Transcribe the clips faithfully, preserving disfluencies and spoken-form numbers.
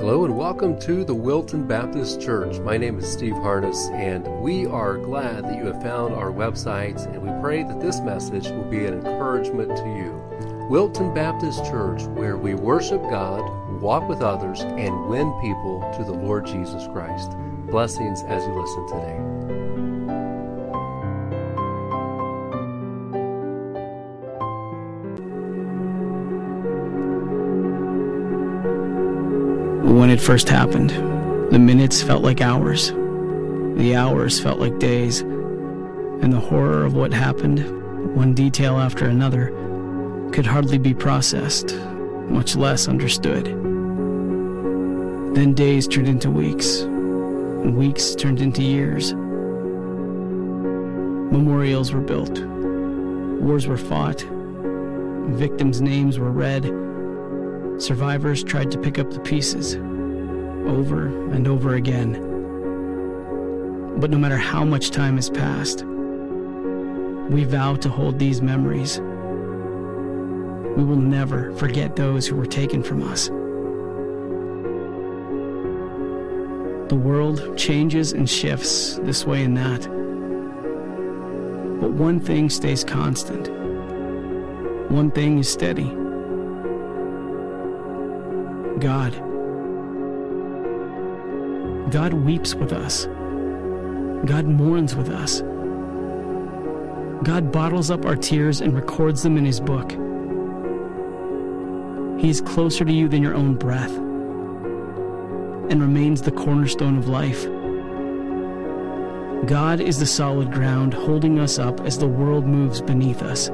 Hello and welcome to the Wilton Baptist Church. My name is Steve Harness, and we are glad that you have found our website, and we pray that this message will be an encouragement to you. Wilton Baptist Church, where we worship God, walk with others, and win people to the Lord Jesus Christ. Blessings as you listen today. When it first happened, the minutes felt like hours, the hours felt like days, and the horror of what happened, one detail after another, could hardly be processed, much less understood. Then days turned into weeks, and weeks turned into years. Memorials were built, wars were fought, victims' names were read. Survivors tried to pick up the pieces, over and over again. But no matter how much time has passed, we vow to hold these memories. We will never forget those who were taken from us. The world changes and shifts this way and that. But one thing stays constant. One thing is steady. God. God weeps with us. God mourns with us. God bottles up our tears and records them in His book. He is closer to you than your own breath and remains the cornerstone of life. God is the solid ground holding us up as the world moves beneath us.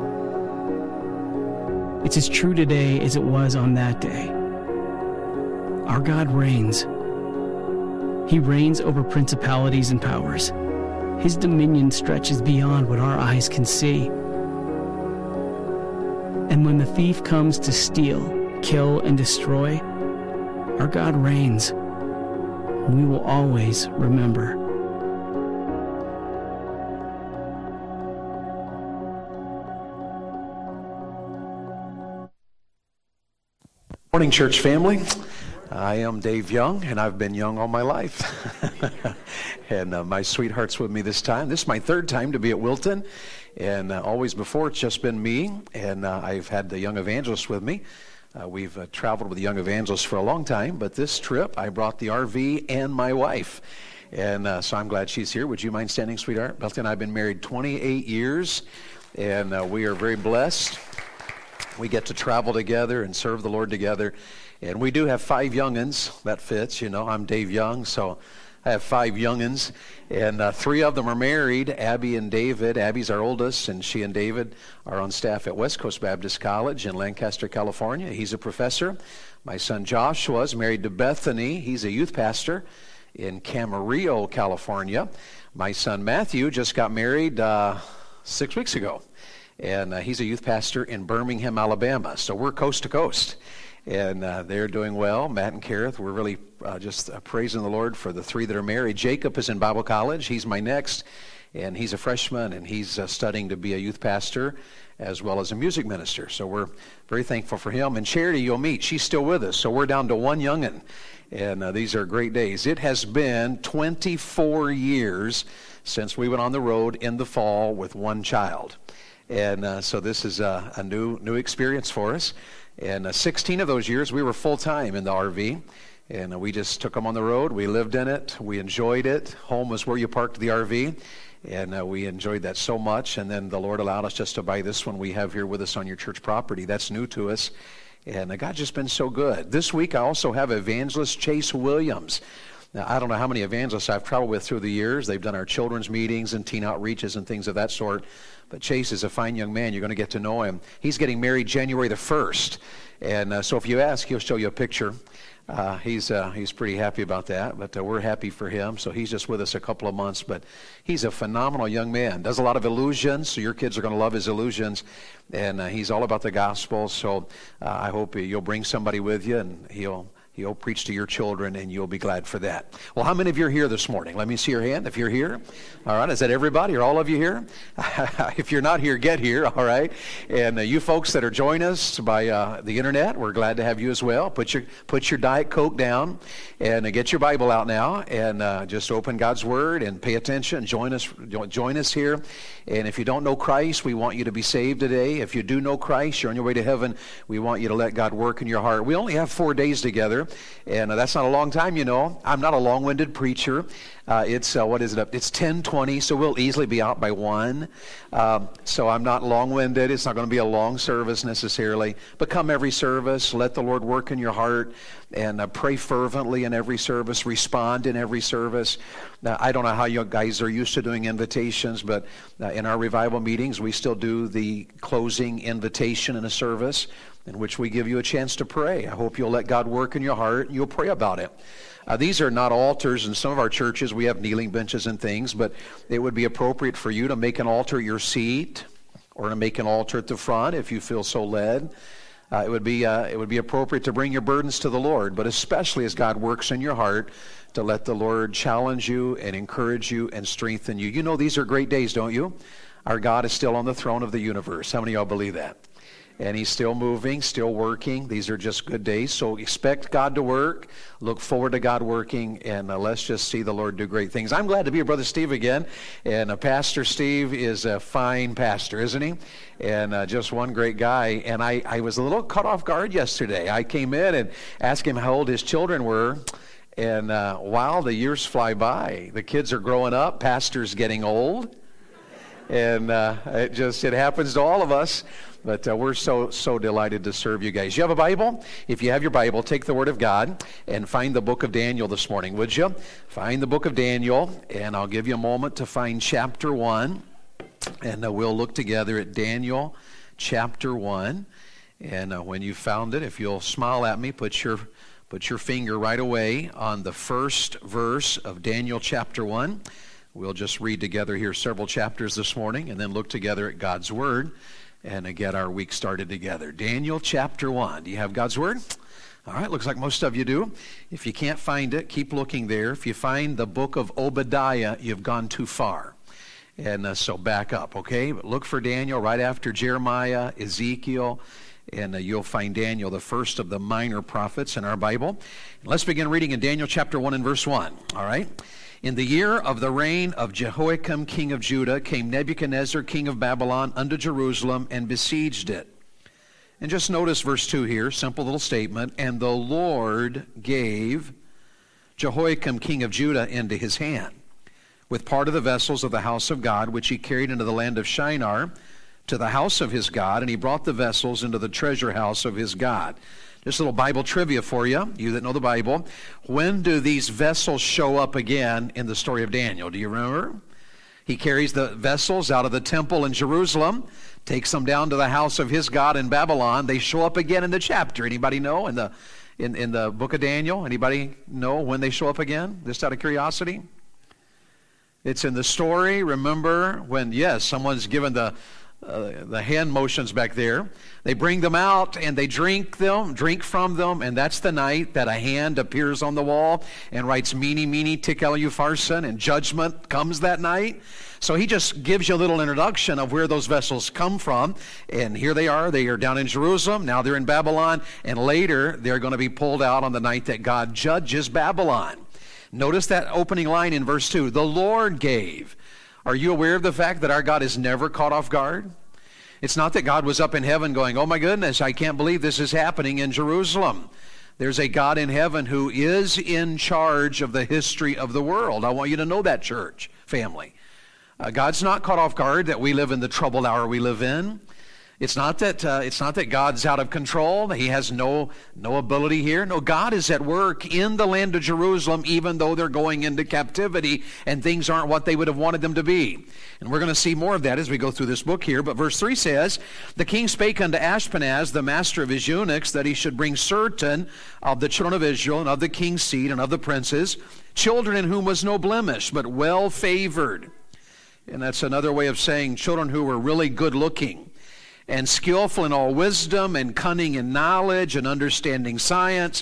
It's as true today as it was on that day. Our God reigns. He reigns over principalities and powers. His dominion stretches beyond what our eyes can see. And when the thief comes to steal, kill, and destroy, our God reigns. We will always remember. Morning, church family. I am Dave Young, and I've been young all my life. and uh, my sweetheart's with me this time. This is my third time to be at Wilton, and uh, always before it's just been me, and uh, I've had the young evangelist with me. Uh, we've uh, traveled with the young evangelist for a long time, but this trip I brought the R V and my wife, and uh, so I'm glad she's here. Would you mind standing, sweetheart? Beth and I have been married twenty-eight years, and uh, we are very blessed. We get to travel together and serve the Lord together. And we do have five young'uns. That fits, you know. I'm Dave Young, so I have five young'uns. And uh, three of them are married, Abby and David. Abby's our oldest, and she and David are on staff at West Coast Baptist College in Lancaster, California. He's a professor. My son Joshua is married to Bethany. He's a youth pastor in Camarillo, California. My son Matthew just got married uh, six weeks ago. And uh, he's a youth pastor in Birmingham, Alabama. So we're coast to coast. And uh, they're doing well. Matt and Kareth, we're really uh, just uh, praising the Lord for the three that are married. Jacob is in Bible college. He's my next. And he's a freshman, and he's uh, studying to be a youth pastor as well as a music minister. So we're very thankful for him. And Charity, you'll meet. She's still with us. So we're down to one young'un. And uh, these are great days. It has been twenty-four years since we went on the road in the fall with one child. And uh, so this is a, a new new experience for us. And uh, sixteen of those years, we were full-time in the R V. And uh, we just took them on the road. We lived in it. We enjoyed it. Home was where you parked the R V. And uh, we enjoyed that so much. And then the Lord allowed us just to buy this one we have here with us on your church property. That's new to us. And uh, God's just been so good. This week, I also have evangelist Chase Williams. Now, I don't know how many evangelists I've traveled with through the years. They've done our children's meetings and teen outreaches and things of that sort. But Chase is a fine young man. You're going to get to know him. He's getting married January the first. And uh, so if you ask, he'll show you a picture. Uh, he's uh, he's pretty happy about that. But uh, we're happy for him. So he's just with us a couple of months. But he's a phenomenal young man. Does a lot of illusions. So your kids are going to love his illusions. And uh, he's all about the gospel. So uh, I hope you'll bring somebody with you, and he'll He'll preach to your children, and you'll be glad for that. Well, how many of you are here this morning? Let me see your hand if you're here. All right, is that everybody? Are all of you here? If you're not here, get here, all right? And uh, you folks that are joining us by uh, the internet, we're glad to have you as well. Put your put your Diet Coke down and uh, get your Bible out now, and uh, just open God's Word and pay attention. Join us, join us here. And if you don't know Christ, we want you to be saved today. If you do know Christ, you're on your way to heaven, we want you to let God work in your heart. We only have four days together. And uh, that's not a long time, you know. I'm not a long-winded preacher. Uh, it's, uh, what is it up? It's ten twenty, so we'll easily be out by one. Um, so I'm not long-winded. It's not going to be a long service necessarily. But come every service. Let the Lord work in your heart. And uh, pray fervently in every service. Respond in every service. Now, I don't know how you guys are used to doing invitations, but uh, in our revival meetings, we still do the closing invitation in a service, in which we give you a chance to pray. I hope you'll let God work in your heart and you'll pray about it. Uh, these are not altars. In some of our churches, we have kneeling benches and things, but it would be appropriate for you to make an altar at your seat or to make an altar at the front if you feel so led. Uh, it would be uh, it would be appropriate to bring your burdens to the Lord, but especially as God works in your heart, to let the Lord challenge you and encourage you and strengthen you. You know these are great days, don't you? Our God is still on the throne of the universe. How many of y'all believe that? And he's still moving, still working. These are just good days. So expect God to work. Look forward to God working. And uh, let's just see the Lord do great things. I'm glad to be with Brother Steve again. And uh, Pastor Steve is a fine pastor, isn't he? And uh, just one great guy. And I, I was a little caught off guard yesterday. I came in and asked him how old his children were. And uh, wow, the years fly by. The kids are growing up. Pastor's getting old. And uh, it just, it happens to all of us. But uh, we're so, so delighted to serve you guys. You have a Bible? If you have your Bible, take the Word of God and find the book of Daniel this morning, would you? Find the book of Daniel, and I'll give you a moment to find chapter one. And uh, we'll look together at Daniel chapter one. And uh, when you found it, if you'll smile at me, put your, put your finger right away on the first verse of Daniel chapter one. We'll just read together here several chapters this morning and then look together at God's Word and get our week started together. Daniel chapter one. Do you have God's Word? All right, looks like most of you do. If you can't find it, keep looking there. If you find the book of Obadiah, you've gone too far. And uh, so back up, okay? But look for Daniel right after Jeremiah, Ezekiel, and uh, you'll find Daniel, the first of the minor prophets in our Bible. And let's begin reading in Daniel chapter one and verse one, all right? In the year of the reign of Jehoiakim, king of Judah, came Nebuchadnezzar, king of Babylon, unto Jerusalem and besieged it. And just notice verse two here, simple little statement. And the Lord gave Jehoiakim, king of Judah, into his hand, with part of the vessels of the house of God, which he carried into the land of Shinar, to the house of his God, and he brought the vessels into the treasure house of his God. Just a little Bible trivia for you, you that know the Bible. When do these vessels show up again in the story of Daniel? Do you remember? He carries the vessels out of the temple in Jerusalem, takes them down to the house of his God in Babylon. They show up again in the chapter. Anybody know in the in, in the book of Daniel? Anybody know when they show up again? Just out of curiosity? It's in the story. Remember when, yes, someone's given the Uh, the hand motions back there. They bring them out and they drink them, drink from them, and that's the night that a hand appears on the wall and writes "Mene, mene, tekel upharsin," and judgment comes that night. So he just gives you a little introduction of where those vessels come from, and here they are. They are down in Jerusalem. Now they're in Babylon, and later they're going to be pulled out on the night that God judges Babylon. Notice that opening line in verse two. The Lord gave. Are you aware of the fact that our God is never caught off guard? It's not that God was up in heaven going, oh my goodness, I can't believe this is happening in Jerusalem. There's a God in heaven who is in charge of the history of the world. I want you to know that, church family. Uh, God's not caught off guard that we live in the troubled hour we live in. It's not that uh, it's not that God's out of control. He has no no ability here. No, God is at work in the land of Jerusalem, even though they're going into captivity and things aren't what they would have wanted them to be. And we're going to see more of that as we go through this book here. But verse three says, the king spake unto Ashpenaz, the master of his eunuchs, that he should bring certain of the children of Israel and of the king's seed and of the princes, children in whom was no blemish, but well favored. And that's another way of saying children who were really good looking and skillful in all wisdom and cunning in knowledge and understanding science.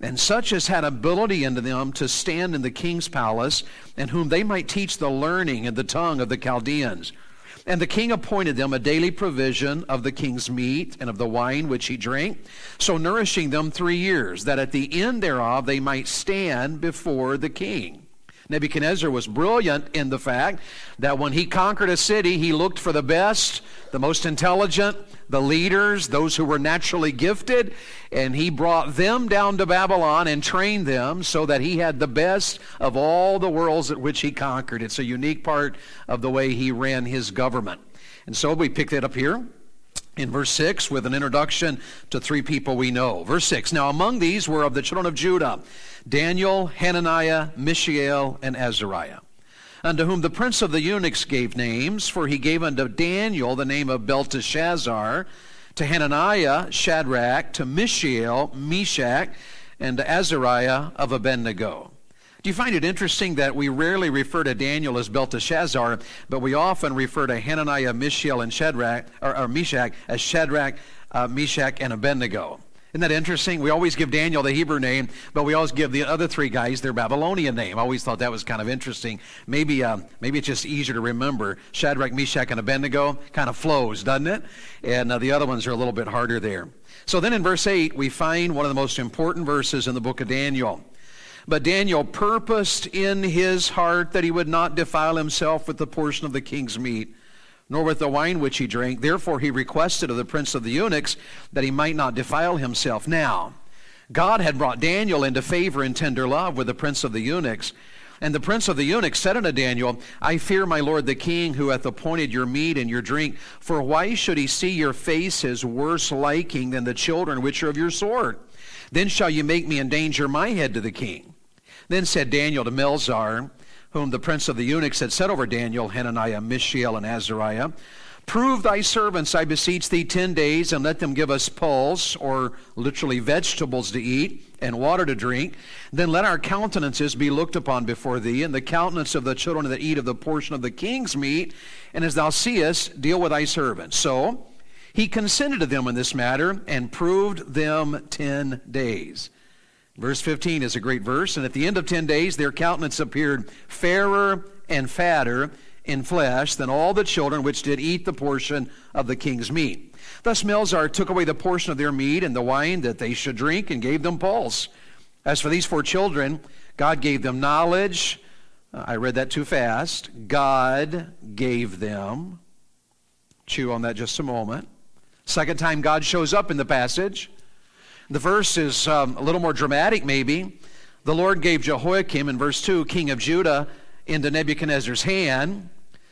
and such as had ability in them to stand in the king's palace, and whom they might teach the learning and the tongue of the Chaldeans. And the king appointed them a daily provision of the king's meat and of the wine which he drank, so nourishing them three years, that at the end thereof they might stand before the king. Nebuchadnezzar was brilliant in the fact that when he conquered a city, he looked for the best, the most intelligent, the leaders, those who were naturally gifted, and he brought them down to Babylon and trained them so that he had the best of all the worlds at which he conquered. It's a unique part of the way he ran his government. And so we pick that up here in verse six with an introduction to three people we know. Verse six, now among these were of the children of Judah, Daniel, Hananiah, Mishael, and Azariah, unto whom the prince of the eunuchs gave names, for he gave unto Daniel the name of Belteshazzar, to Hananiah, Shadrach, to Mishael, Meshach, and to Azariah of Abednego. Do you find it interesting that we rarely refer to Daniel as Belteshazzar, but we often refer to Hananiah, Mishael, and Shadrach, or, or Meshach as Shadrach, uh, Meshach, and Abednego? Isn't that interesting? We always give Daniel the Hebrew name, but we always give the other three guys their Babylonian name. I always thought that was kind of interesting. Maybe uh, maybe it's just easier to remember. Shadrach, Meshach, and Abednego kind of flows, doesn't it? And uh, the other ones are a little bit harder there. So then in verse eight, we find one of the most important verses in the book of Daniel. But Daniel purposed in his heart that he would not defile himself with the portion of the king's meat, nor with the wine which he drank. Therefore he requested of the prince of the eunuchs that he might not defile himself. Now, God had brought Daniel into favor and tender love with the prince of the eunuchs. And the prince of the eunuchs said unto Daniel, I fear my lord the king, who hath appointed your meat and your drink. For why should he see your faces worse liking than the children which are of your sort? Then shall you make me endanger my head to the king. Then said Daniel to Melzar, whom the prince of the eunuchs had set over Daniel, Hananiah, Mishael, and Azariah, prove thy servants, I beseech thee, ten days, and let them give us pulse, or literally vegetables to eat, and water to drink. Then let our countenances be looked upon before thee, and the countenance of the children that eat of the portion of the king's meat, and as thou seest, deal with thy servants. So he consented to them in this matter, and proved them ten days. Verse fifteen is a great verse. And at the end of ten days, their countenance appeared fairer and fatter in flesh than all the children which did eat the portion of the king's meat. Thus Melzar took away the portion of their meat and the wine that they should drink, and gave them pulse. As for these four children, God gave them knowledge. Uh, I read that too fast. God gave them. Chew on that just a moment. Second time God shows up in the passage. The verse is um, a little more dramatic maybe. The Lord gave Jehoiakim, in verse two, king of Judah, into Nebuchadnezzar's hand.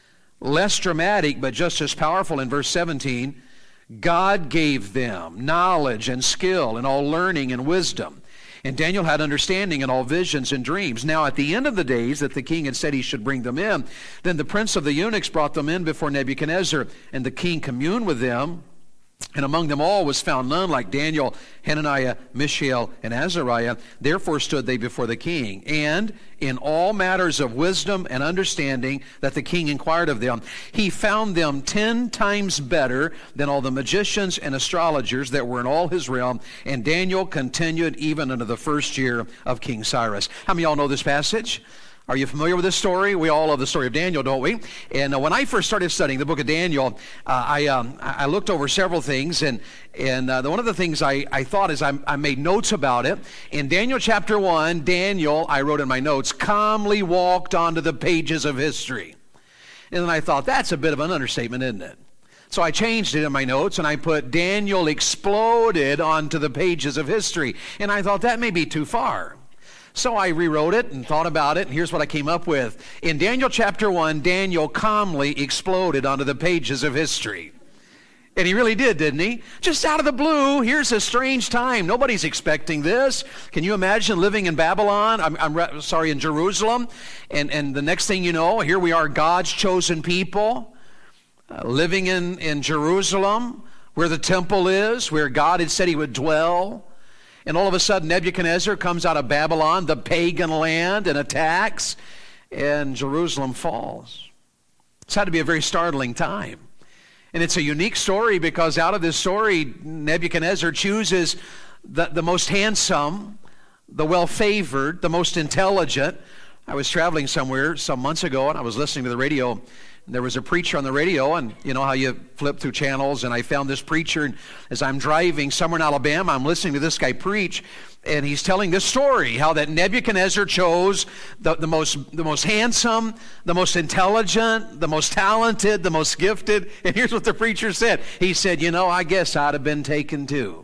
Less dramatic, but just as powerful in verse seventeen. God gave them knowledge and skill and all learning and wisdom. And Daniel had understanding in all visions and dreams. Now at the end of the days that the king had said he should bring them in, then the prince of the eunuchs brought them in before Nebuchadnezzar, and the king communed with them. And among them all was found none like Daniel, Hananiah, Mishael, and Azariah. Therefore stood they before the king. And in all matters of wisdom and understanding that the king inquired of them, he found them ten times better than all the magicians and astrologers that were in all his realm. And Daniel continued even unto the first year of King Cyrus. How many of y'all know this passage? Are you familiar with this story? We all love the story of Daniel, don't we? And uh, when I first started studying the book of Daniel, uh, I um, I looked over several things, and and uh, the, one of the things I, I thought is I, I made notes about it. In Daniel chapter one, Daniel, I wrote in my notes, calmly walked onto the pages of history. And then I thought, that's a bit of an understatement, isn't it? So I changed it in my notes, and I put, Daniel exploded onto the pages of history. And I thought, that may be too far. So I rewrote it and thought about it, and here's what I came up with. In Daniel chapter one, Daniel calmly exploded onto the pages of history. And he really did, didn't he? Just out of the blue, here's a strange time. Nobody's expecting this. Can you imagine living in Babylon? I'm, I'm sorry, in Jerusalem. And, and the next thing you know, here we are, God's chosen people, uh, living in, in Jerusalem, where the temple is, where God had said he would dwell. And all of a sudden, Nebuchadnezzar comes out of Babylon, the pagan land, and attacks, and Jerusalem falls. It's had to be a very startling time. And it's a unique story because out of this story, Nebuchadnezzar chooses the, the most handsome, the well-favored, the most intelligent. I was traveling somewhere some months ago, and I was listening to the radio. And there was a preacher on the radio, and you know how you flip through channels, and I found this preacher, and as I'm driving somewhere in Alabama, I'm listening to this guy preach, and he's telling this story, how that Nebuchadnezzar chose the, the most the most handsome, the most intelligent, the most talented, the most gifted. And here's what the preacher said. He said, you know, I guess I'd have been taken too.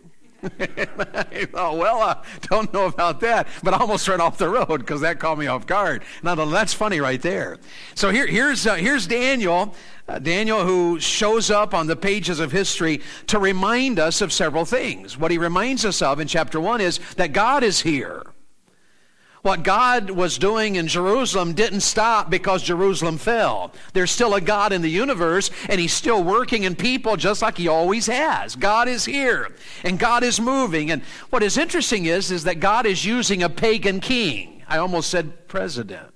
I thought, well, I don't know about that, but I almost ran off the road because that caught me off guard. Now, that's funny right there. So here, here's uh, here's Daniel, uh, Daniel who shows up on the pages of history to remind us of several things. What he reminds us of in chapter one is that God is here. What God was doing in Jerusalem didn't stop because Jerusalem fell. There's still a God in the universe, and he's still working in people just like he always has. God is here, and God is moving. And what is interesting is, is that God is using a pagan king. I almost said president.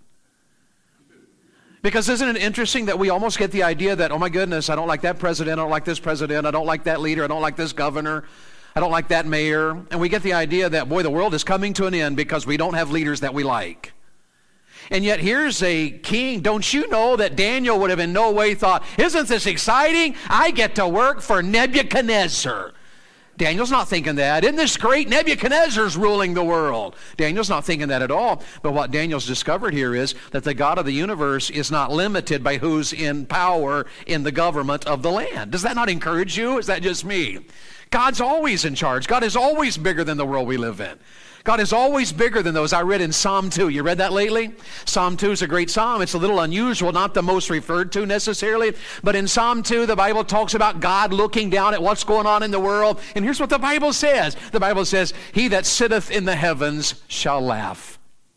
Because isn't it interesting that we almost get the idea that, oh my goodness, I don't like that president, I don't like this president, I don't like that leader, I don't like this governor, I don't like that mayor. And we get the idea that, boy, the world is coming to an end because we don't have leaders that we like. And yet here's a king. Don't you know that Daniel would have in no way thought, isn't this exciting? I get to work for Nebuchadnezzar. Daniel's not thinking that. Isn't this great? Nebuchadnezzar's ruling the world. Daniel's not thinking that at all. But what Daniel's discovered here is that the God of the universe is not limited by who's in power in the government of the land. Does that not encourage you? Is that just me? God's always in charge. God is always bigger than the world we live in. God is always bigger than those. I read in Psalm two. You read that lately? Psalm two is a great psalm. It's a little unusual, not the most referred to necessarily. But in Psalm two, the Bible talks about God looking down at what's going on in the world. And here's what the Bible says. The Bible says, he that sitteth in the heavens shall laugh.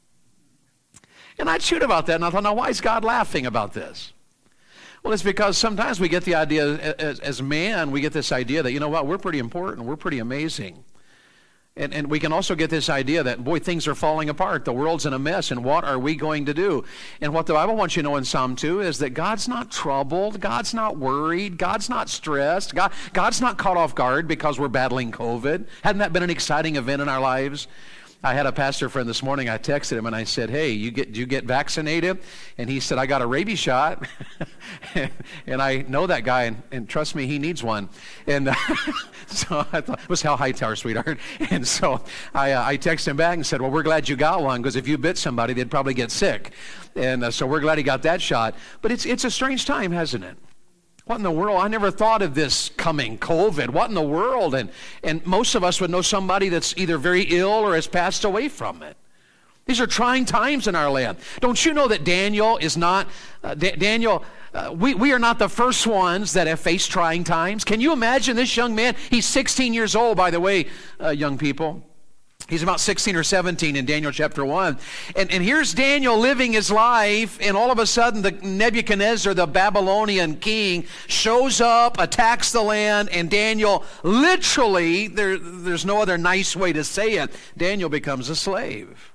And I chewed about that, and I thought, now why is God laughing about this? Well, it's because sometimes we get the idea, as, as man, we get this idea that, you know what, we're pretty important, we're pretty amazing. And, and we can also get this idea that, boy, things are falling apart, the world's in a mess, and what are we going to do? And what the Bible wants you to know in Psalm two is that God's not troubled, God's not worried, God's not stressed, God, God's not caught off guard because we're battling COVID. Hadn't that been an exciting event in our lives? I had a pastor friend this morning. I texted him and I said, hey, you get, you get vaccinated? And he said, I got a rabies shot. And I know that guy, and, and trust me, he needs one. And uh, so I thought, it was Hal Hightower, sweetheart. And so I, uh, I texted him back and said, well, we're glad you got one, because if you bit somebody, they'd probably get sick. And uh, so we're glad he got that shot. But it's it's a strange time, hasn't it? What in the world? I never thought of this coming, COVID. What in the world? And and most of us would know somebody that's either very ill or has passed away from it. These are trying times in our land. Don't you know that Daniel is not, uh, D- Daniel, uh, we, we are not the first ones that have faced trying times. Can you imagine this young man? He's sixteen years old, by the way, uh, young people. He's about sixteen or seventeen in Daniel chapter one. And, and here's Daniel living his life, and all of a sudden the Nebuchadnezzar, the Babylonian king, shows up, attacks the land, and Daniel literally, there, there's no other nice way to say it, Daniel becomes a slave.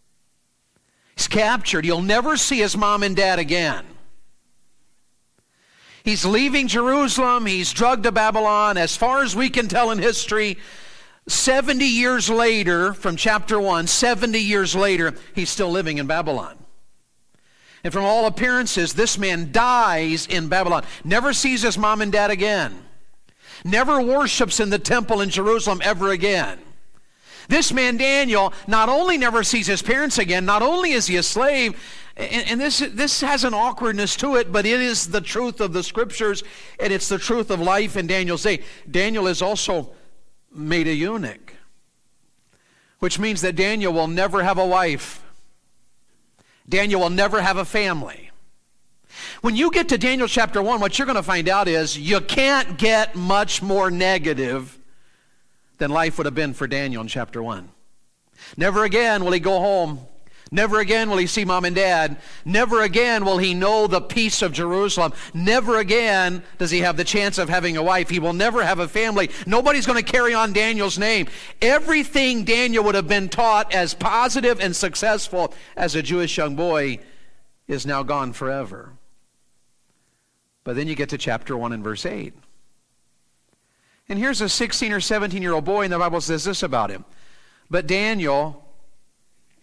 He's captured. He'll never see his mom and dad again. He's leaving Jerusalem. He's drugged to Babylon. As far as we can tell in history, seventy years later, from chapter one, seventy years later, he's still living in Babylon. And from all appearances, this man dies in Babylon. Never sees his mom and dad again. Never worships in the temple in Jerusalem ever again. This man, Daniel, not only never sees his parents again, not only is he a slave, and, and this, this has an awkwardness to it, but it is the truth of the scriptures, and it's the truth of life in Daniel's day. Daniel is also made a eunuch, which means that Daniel will never have a wife. Daniel will never have a family. When you get to Daniel chapter one, what you're going to find out is you can't get much more negative than life would have been for Daniel in chapter one. Never again will he go home. Never again will he see mom and dad. Never again will he know the peace of Jerusalem. Never again does he have the chance of having a wife. He will never have a family. Nobody's going to carry on Daniel's name. Everything Daniel would have been taught as positive and successful as a Jewish young boy is now gone forever. But then you get to chapter one and verse eight. And here's a sixteen or seventeen year old boy, and the Bible says this about him. But Daniel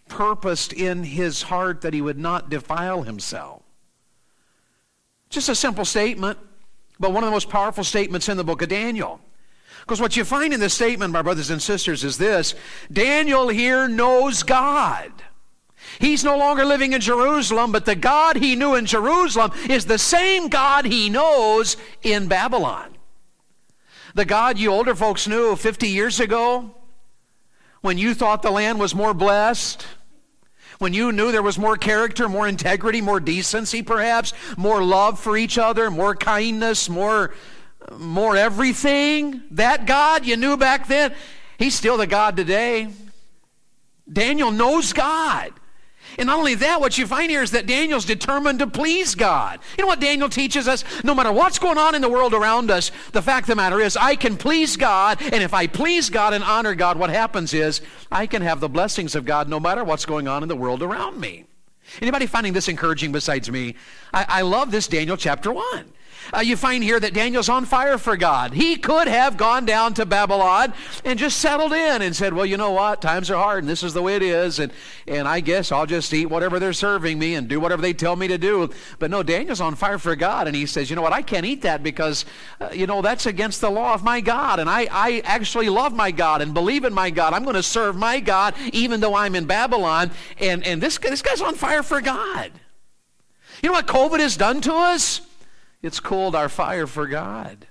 purposed in his heart that he would not defile himself. Just a simple statement, but one of the most powerful statements in the book of Daniel. Because what you find in this statement, my brothers and sisters, is this: Daniel here knows God. He's no longer living in Jerusalem, but the God he knew in Jerusalem is the same God he knows in Babylon. The God you older folks knew fifty years ago, when you thought the land was more blessed, when you knew there was more character, more integrity, more decency perhaps, more love for each other, more kindness, more, more everything, that God you knew back then, he's still the God today. Daniel knows God. And not only that, what you find here is that Daniel's determined to please God. You know what Daniel teaches us? No matter what's going on in the world around us, the fact of the matter is I can please God, and if I please God and honor God, what happens is I can have the blessings of God no matter what's going on in the world around me. Anybody finding this encouraging besides me? I, I love this Daniel chapter one. Uh, you find here that Daniel's on fire for God. He could have gone down to Babylon and just settled in and said, well, you know what? Times are hard and this is the way it is. And, and I guess I'll just eat whatever they're serving me and do whatever they tell me to do. But no, Daniel's on fire for God. And he says, you know what? I can't eat that because, uh, you know, that's against the law of my God. And I, I actually love my God and believe in my God. I'm going to serve my God even though I'm in Babylon. And, and this, this guy's on fire for God. You know what COVID has done to us? It's cooled our fire for God.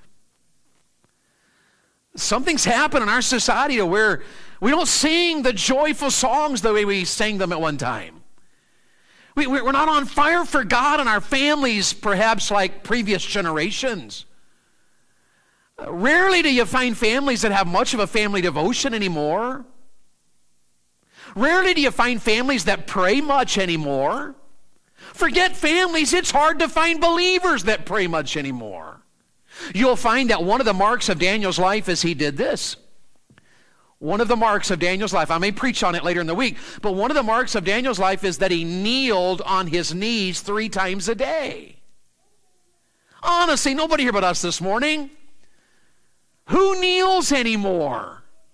Something's happened in our society to where we don't sing the joyful songs the way we sang them at one time. We, we're not on fire for God and our families, perhaps like previous generations. Rarely do you find families that have much of a family devotion anymore. Rarely do you find families that pray much anymore. Forget families, it's hard to find believers that pray much anymore. You'll find that one of the marks of Daniel's life is he did this. One of the marks of Daniel's life, I may preach on it later in the week, but one of the marks of Daniel's life is that he kneeled on his knees three times a day. Honestly, nobody here but us this morning. Who kneels anymore?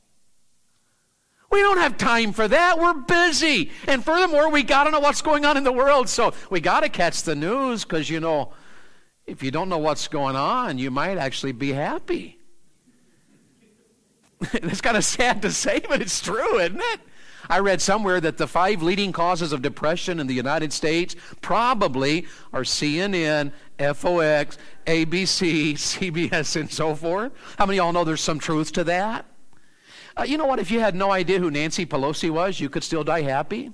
We don't have time for that. We're busy. And furthermore, we got to know what's going on in the world. So we got to catch the news because, you know, if you don't know what's going on, you might actually be happy. It's kind of sad to say, but it's true, isn't it? I read somewhere that the five leading causes of depression in the United States probably are C N N, F O X, A B C, C B S, and so forth. How many of y'all know there's some truth to that? Uh, you know what? If you had no idea who Nancy Pelosi was, you could still die happy.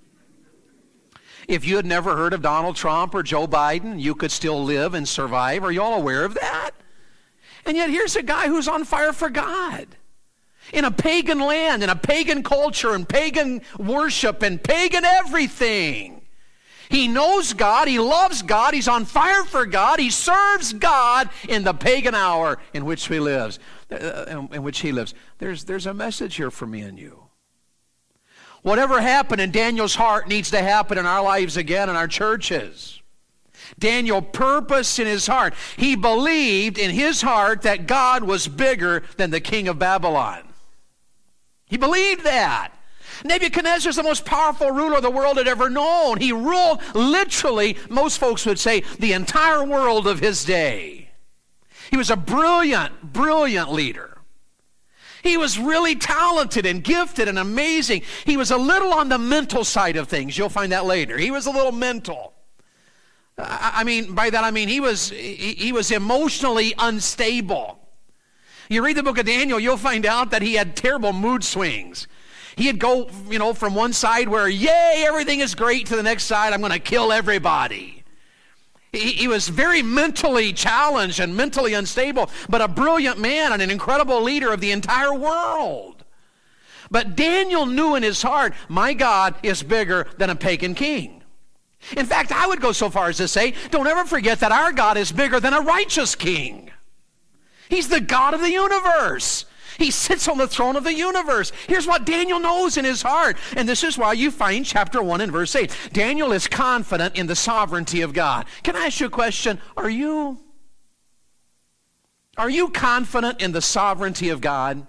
If you had never heard of Donald Trump or Joe Biden, you could still live and survive. Are you all aware of that? And yet here's a guy who's on fire for God. In a pagan land, in a pagan culture, and pagan worship, and pagan everything. He knows God, he loves God, he's on fire for God, he serves God in the pagan hour in which he lives. Uh, in which he lives. There's, there's a message here for me and you. Whatever happened in Daniel's heart needs to happen in our lives again, in our churches. Daniel purposed in his heart. He believed in his heart that God was bigger than the king of Babylon. He believed that. Nebuchadnezzar is the most powerful ruler the world had ever known. He ruled literally, most folks would say, the entire world of his day. He was a brilliant, brilliant leader. He was really talented and gifted and amazing. He was a little on the mental side of things. You'll find that later. He was a little mental. I mean, by that I mean he was, he, he was emotionally unstable. You read the book of Daniel, you'll find out that he had terrible mood swings. He'd go, you know, from one side where, yay, everything is great, to the next side, I'm going to kill everybody. He, he was very mentally challenged and mentally unstable, but a brilliant man and an incredible leader of the entire world. But Daniel knew in his heart, my God is bigger than a pagan king. In fact, I would go so far as to say, don't ever forget that our God is bigger than a righteous king. He's the God of the universe. He sits on the throne of the universe. Here's what Daniel knows in his heart. And this is why you find chapter one and verse eight. Daniel is confident in the sovereignty of God. Can I ask you a question? Are you? Are you confident in the sovereignty of God?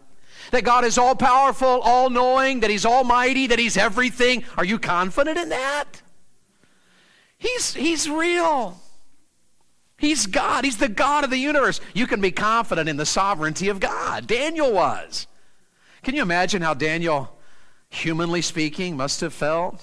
That God is all-powerful, all-knowing, that He's almighty, that He's everything. Are you confident in that? He's, he's real. He's God. He's the God of the universe. You can be confident in the sovereignty of God. Daniel was. Can you imagine how Daniel, humanly speaking, must have felt?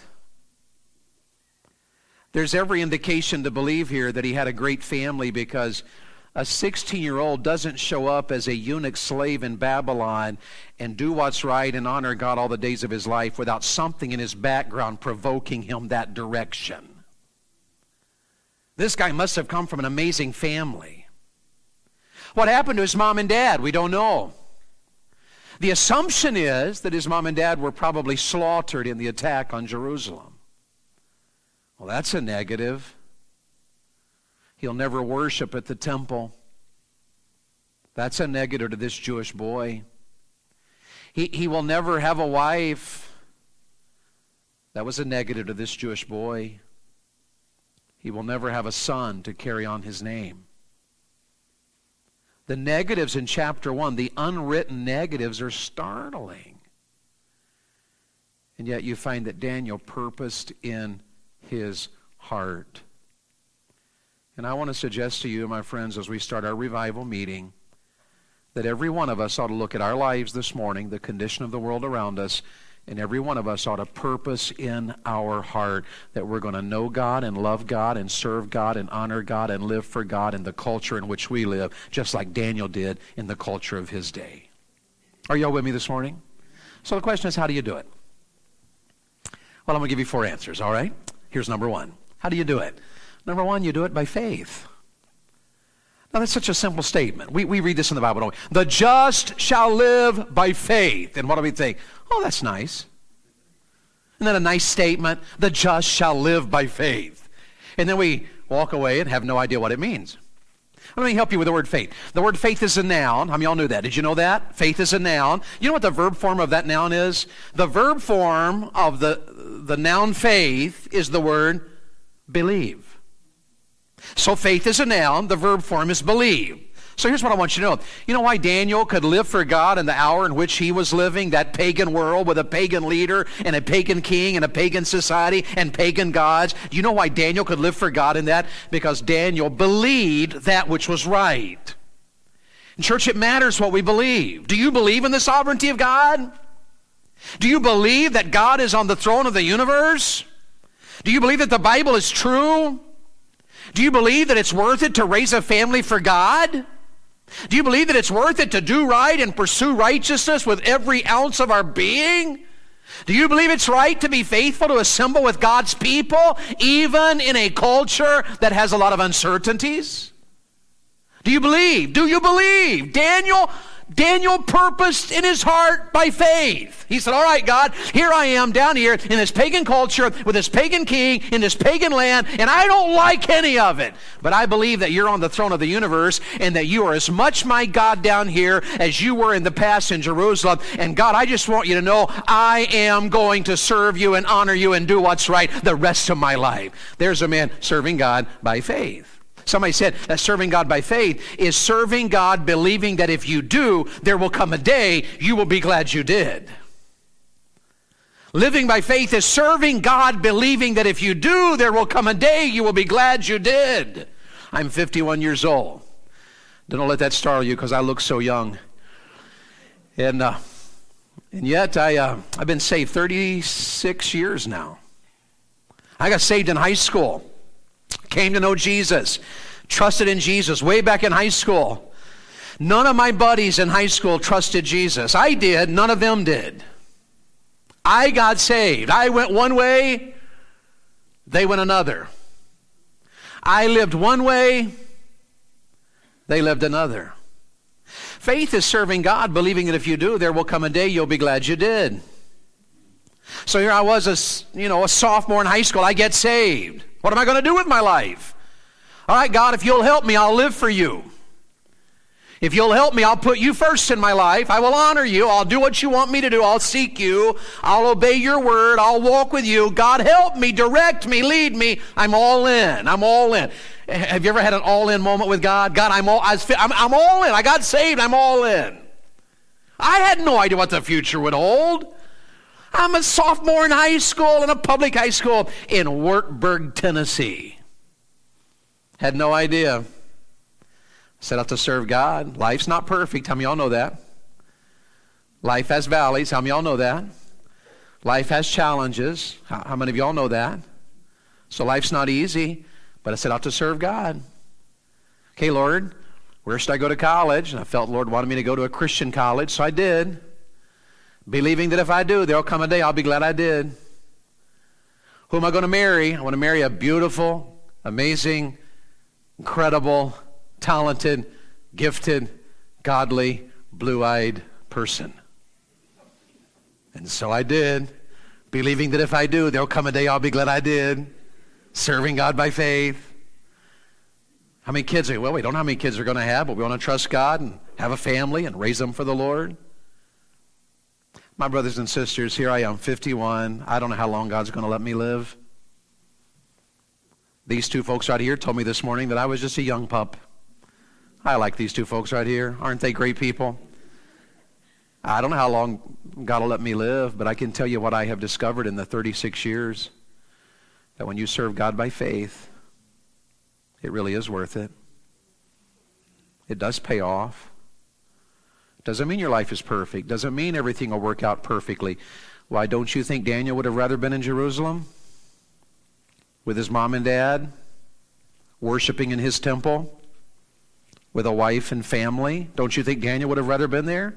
There's every indication to believe here that he had a great family, because a sixteen-year-old doesn't show up as a eunuch slave in Babylon and do what's right and honor God all the days of his life without something in his background provoking him that direction. This guy must have come from an amazing family. What happened to his mom and dad? We don't know. The assumption is that his mom and dad were probably slaughtered in the attack on Jerusalem. Well, that's a negative. He'll never worship at the temple. That's a negative to this Jewish boy. He, he will never have a wife. That was a negative to this Jewish boy. He will never have a son to carry on his name. The negatives in chapter one, the unwritten negatives, are startling. And yet you find that Daniel purposed in his heart. And I want to suggest to you, my friends, as we start our revival meeting, that every one of us ought to look at our lives this morning, the condition of the world around us, and every one of us ought to purpose in our heart that we're going to know God and love God and serve God and honor God and live for God in the culture in which we live, just like Daniel did in the culture of his day. Are y'all with me this morning? So the question is, how do you do it? Well, I'm going to give you four answers, all right? Here's number one. How do you do it? Number one, you do it by faith. Now, that's such a simple statement. We, we read this in the Bible, don't we? The just shall live by faith. And what do we think? Oh, that's nice. Isn't that a nice statement? The just shall live by faith. And then we walk away and have no idea what it means. Let me help you with the word faith. The word faith is a noun. How many of y'all knew that? Did you know that? Faith is a noun. You know what the verb form of that noun is? The verb form of the, the noun faith is the word believe. So faith is a noun. The verb form is believe. So here's what I want you to know. You know why Daniel could live for God in the hour in which he was living, that pagan world with a pagan leader and a pagan king and a pagan society and pagan gods? Do you know why Daniel could live for God in that? Because Daniel believed that which was right. In church, it matters what we believe. Do you believe in the sovereignty of God? Do you believe that God is on the throne of the universe? Do you believe that the Bible is true? Do you believe that it's worth it to raise a family for God? Do you believe that it's worth it to do right and pursue righteousness with every ounce of our being? Do you believe it's right to be faithful to assemble with God's people, even in a culture that has a lot of uncertainties? Do you believe? Do you believe? Daniel, Daniel purposed in his heart by faith. He said, all right, God, here I am down here in this pagan culture with this pagan king in this pagan land, and I don't like any of it. But I believe that you're on the throne of the universe and that you are as much my God down here as you were in the past in Jerusalem. And God, I just want you to know I am going to serve you and honor you and do what's right the rest of my life. There's a man serving God by faith. Somebody said that serving God by faith is serving God believing that if you do, there will come a day you will be glad you did. Living by faith is serving God believing that if you do, there will come a day you will be glad you did. I'm fifty-one years old. Don't let that startle you because I look so young. And uh, and yet I, uh, I've been saved thirty-six years now. I got saved in high school. Came to know Jesus, trusted in Jesus way back in high school. None of my buddies in high school trusted Jesus. I did, none of them did. I got saved. I went one way, they went another. I lived one way, they lived another. Faith is serving God, believing that if you do, there will come a day you'll be glad you did. So here I was, a, you know, a sophomore in high school. I get saved. What am I going to do with my life? All right, God, if you'll help me, I'll live for you. If you'll help me, I'll put you first in my life. I will honor you. I'll do what you want me to do. I'll seek you. I'll obey your word. I'll walk with you. God, help me, direct me, lead me. I'm all in. I'm all in. Have you ever had an all-in moment with God? God, I'm all, I'm, I'm all in. I got saved. I'm all in. I had no idea what the future would hold. I'm a sophomore in high school, in a public high school in Wartburg, Tennessee. Had no idea. Set out to serve God. Life's not perfect. How many of y'all know that? Life has valleys. How many of y'all know that? Life has challenges. How, how many of y'all know that? So life's not easy, but I set out to serve God. Okay, Lord, where should I go to college? And I felt the Lord wanted me to go to a Christian college, so I did. Believing that if I do, there'll come a day I'll be glad I did. Who am I going to marry? I want to marry a beautiful, amazing, incredible, talented, gifted, godly, blue-eyed person. And so I did, believing that if I do, there'll come a day I'll be glad I did, serving God by faith. How many kids are, well, we don't know how many kids we're going to have, but we want to trust God and have a family and raise them for the Lord. My brothers and sisters, here I am, fifty-one. I don't know how long God's going to let me live. These two folks right here told me this morning that I was just a young pup. I like these two folks right here. Aren't they great people? I don't know how long God will let me live, but I can tell you what I have discovered in the thirty-six years, that when you serve God by faith, it really is worth it. It does pay off. Doesn't mean your life is perfect. Doesn't mean everything will work out perfectly. Why, don't you think Daniel would have rather been in Jerusalem with his mom and dad, worshiping in his temple, with a wife and family? Don't you think Daniel would have rather been there?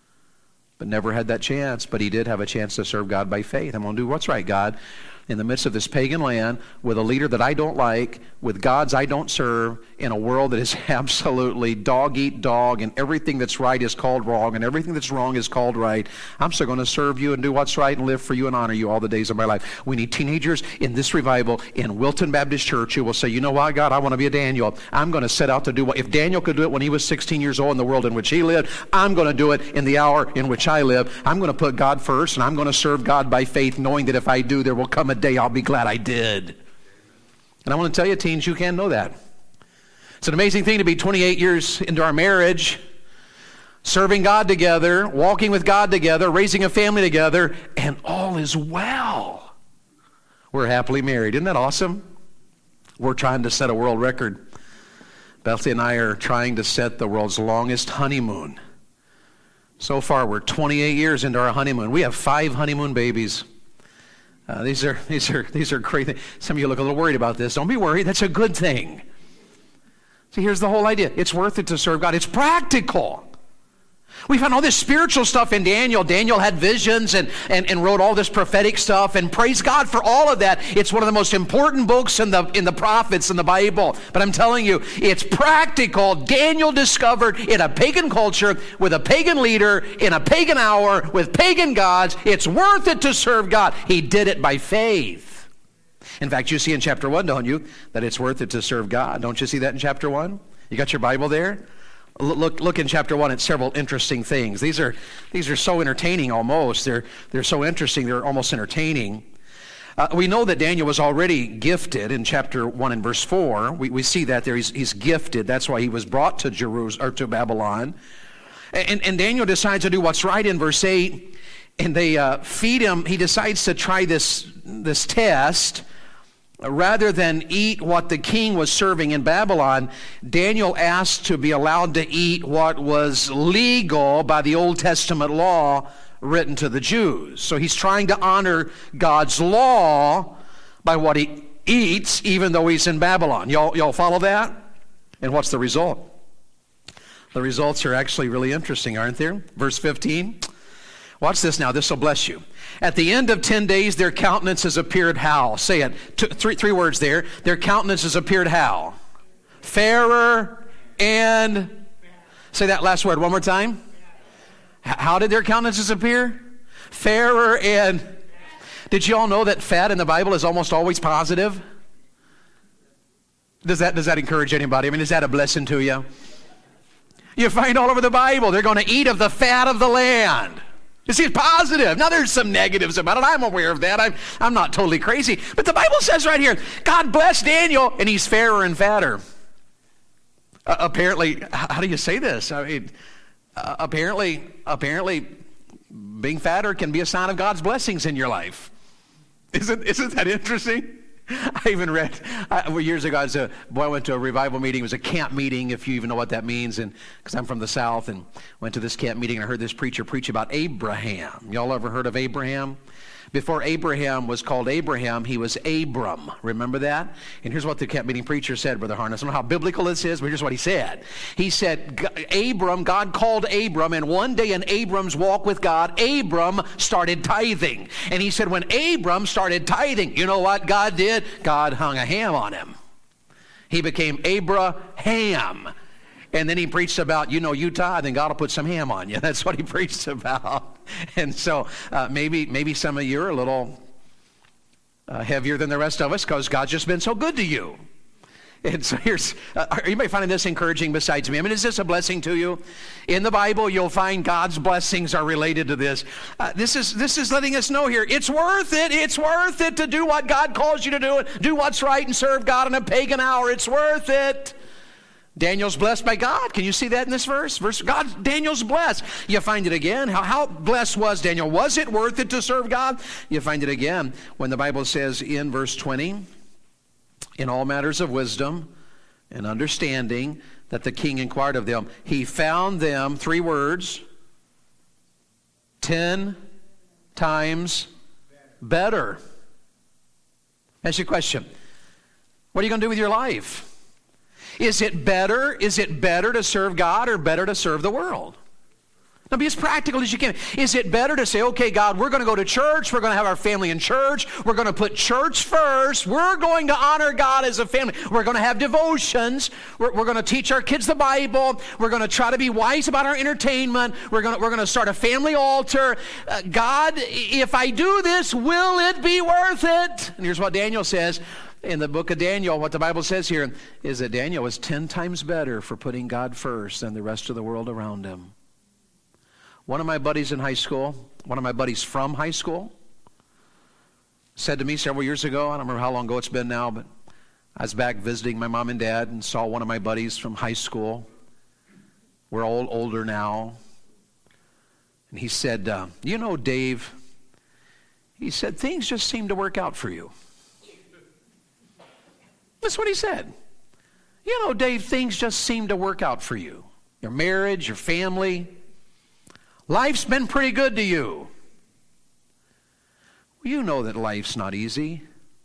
But never had that chance. But he did have a chance to serve God by faith. I'm going to do what's right, God, in the midst of this pagan land, with a leader that I don't like, with gods I don't serve, in a world that is absolutely dog eat dog, and everything that's right is called wrong, and everything that's wrong is called right. I'm still going to serve you and do what's right and live for you and honor you all the days of my life. We need teenagers in this revival in Wilton Baptist Church who will say, you know what, God, I want to be a Daniel. I'm going to set out to do what, if Daniel could do it when he was sixteen years old in the world in which he lived, I'm going to do it in the hour in which I live. I'm going to put God first, and I'm going to serve God by faith, knowing that if I do, there will come a day I'll be glad I did. And I want to tell you, teens, you can know that. It's an amazing thing to be twenty-eight years into our marriage, serving God together, walking with God together, raising a family together, and all is well. We're happily married. Isn't that awesome? We're trying to set a world record. Bethany and I are trying to set the world's longest honeymoon. So far, we're twenty-eight years into our honeymoon. We have five honeymoon babies. Uh, these are these are these are great things. Some of you look a little worried about this. Don't be worried. That's a good thing. See, here's the whole idea. It's worth it to serve God. It's practical. We found all this spiritual stuff in Daniel. Daniel had visions and, and, and wrote all this prophetic stuff, and praise God for all of that. It's one of the most important books in the in the prophets in the Bible. But I'm telling you, it's practical. Daniel discovered in a pagan culture, with a pagan leader, in a pagan hour, with pagan gods, it's worth it to serve God. He did it by faith. In fact, you see in chapter one, don't you, that it's worth it to serve God. Don't you see that in chapter one? You got your Bible there? Look, look in chapter one at several interesting things. These are these are so entertaining almost. They're they're so interesting. They're almost entertaining. Uh, we know that Daniel was already gifted in chapter one and verse four. We we see that there. He's he's gifted. That's why he was brought to Jerusalem or to Babylon. And and Daniel decides to do what's right in verse eight. And they uh, feed him. He decides to try this this test. Rather than eat what the king was serving in Babylon, Daniel asked to be allowed to eat what was legal by the Old Testament law written to the Jews. So he's trying to honor God's law by what he eats, even though he's in Babylon. Y'all, y'all follow that? And what's the result? The results are actually really interesting, aren't they? Verse fifteen. Watch this now. This will bless you. At the end of ten days, their countenances appeared how? Say it. Two, three, three words there. Their countenances appeared how? Fairer and... Say that last word one more time. How did their countenances appear? Fairer and... Did you all know that fat in the Bible is almost always positive? Does that, does that encourage anybody? I mean, is that a blessing to you? You find all over the Bible, they're going to eat of the fat of the land. You see, it's positive. Now, there's some negatives about it. I'm aware of that. I'm, I'm not totally crazy. But the Bible says right here, God blessed Daniel, and he's fairer and fatter. Uh, apparently, how do you say this? I mean, uh, apparently, apparently, being fatter can be a sign of God's blessings in your life. Isn't, isn't that interesting? I even read, I, years ago, I was a boy, I went to a revival meeting. It was a camp meeting, if you even know what that means, and because I'm from the South, and went to this camp meeting, and I heard this preacher preach about Abraham. Y'all ever heard of Abraham? Before Abraham was called Abraham, he was Abram. Remember that? And here's what the camp meeting preacher said, Brother Harness. I don't know how biblical this is, but here's what he said. He said, Abram, God called Abram, and one day in Abram's walk with God, Abram started tithing. And he said, when Abram started tithing, you know what God did? God hung a ham on him. He became Abraham. And then he preached about, you know, you tithe, and God will put some ham on you. That's what he preached about. And so uh, maybe maybe some of you are a little uh, heavier than the rest of us because God's just been so good to you. And so here's, uh, are anybody finding this encouraging besides me? I mean, is this a blessing to you? In the Bible, you'll find God's blessings are related to this. Uh, this is this is letting us know here, it's worth it. It's worth it to do what God calls you to do, do what's right and serve God in a pagan hour. It's worth it. Daniel's blessed by God. Can you see that in this verse? Verse God, Daniel's blessed. You find it again. How, how blessed was Daniel? Was it worth it to serve God? You find it again when the Bible says in verse twenty, in all matters of wisdom and understanding that the king inquired of them. He found them, three words, ten times better. That's your question. What are you going to do with your life? Is it better, is it better to serve God or better to serve the world? Now be as practical as you can. Is it better to say, okay, God, we're going to go to church, we're going to have our family in church, we're going to put church first, we're going to honor God as a family, we're going to have devotions, we're, we're going to teach our kids the Bible, we're going to try to be wise about our entertainment, we're going to, we're going to start a family altar. Uh, God, if I do this, will it be worth it? And here's what Daniel says. In the book of Daniel, what the Bible says here is that Daniel was ten times better for putting God first than the rest of the world around him. One of my buddies in high school, one of my buddies from high school, said to me several years ago, I don't remember how long ago it's been now, but I was back visiting my mom and dad and saw one of my buddies from high school. We're all older now. And he said, uh, you know, Dave, he said, things just seem to work out for you. That's what he said. You know, Dave, things just seem to work out for you. Your marriage, your family. Life's been pretty good to you. Well, you know that life's not easy.